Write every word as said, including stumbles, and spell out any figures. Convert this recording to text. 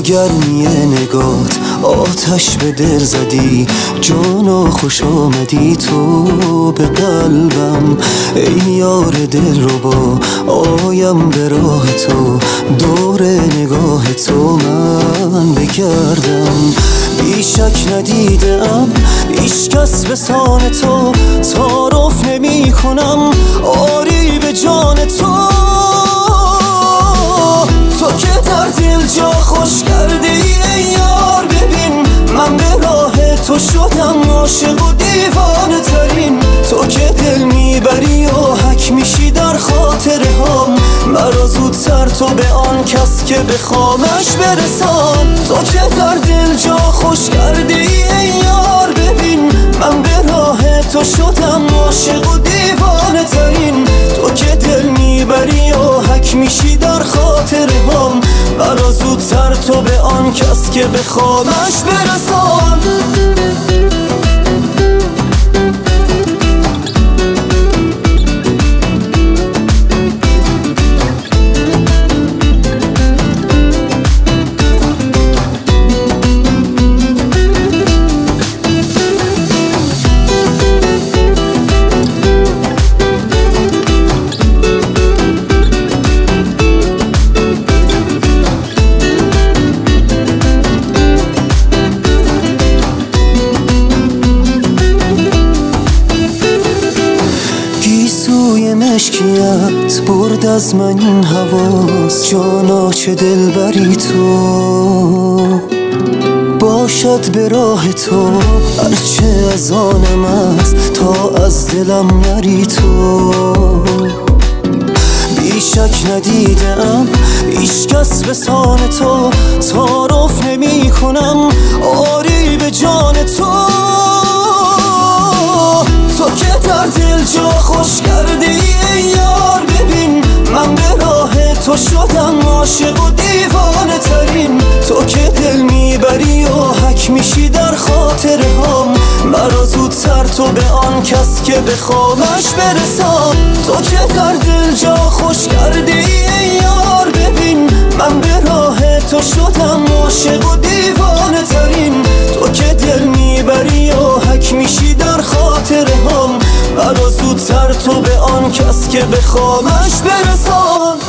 گرمی نگات آتش به دل زدی، جانا خوش آمدی تو به قلبم. ای یار دل رو با آیم به راه تو، دور نگاه تو من بگردم. بیشک ندیدم هیچ کس به سان تو، تعارف نمی کنم آری به جان تو. تو که در دل جا خوش کردی ای یار، ببین من به راه تو شدم عاشق و دیوانه ترین. تو که دل میبری و حک میشی در خاطره هم، مرا زودتر تو به آن کس که بخوامش برسان. تو که در دل جا خوش کردی ای یار، ببین من به راه تو شدم عاشق و دیوانه ترین. تو که دل میبری و حک میشی در خاطره هم، مرا زودتر تو به آن کس که بخوامش برسان. سوی مشکیت برد از من این حواس، جانا چه دلبری تو باشد به راه تو. هرچه از آنم است تا از دلم نری تو. بیشک ندیدم هیچ کس به سان تو، تعارف نمی کنم آری به جان تو. تو که در دل جا خوش کردی ای یار، ببین من به راه تو شدم عاشق و دیوانه ترین. تو که دل میبری و حک میشی در خاطره هم، مرا زودتر تو به آن کس که بخوامش برسان. تو که در دل جا خوش کردی ای یار، ببین من به راه تو شدم عاشق و دیوانه ترین. تو که دل میبری و حک میشی در خاطره هم، مرا زودتر تو به آن کس که بخوامش برسان.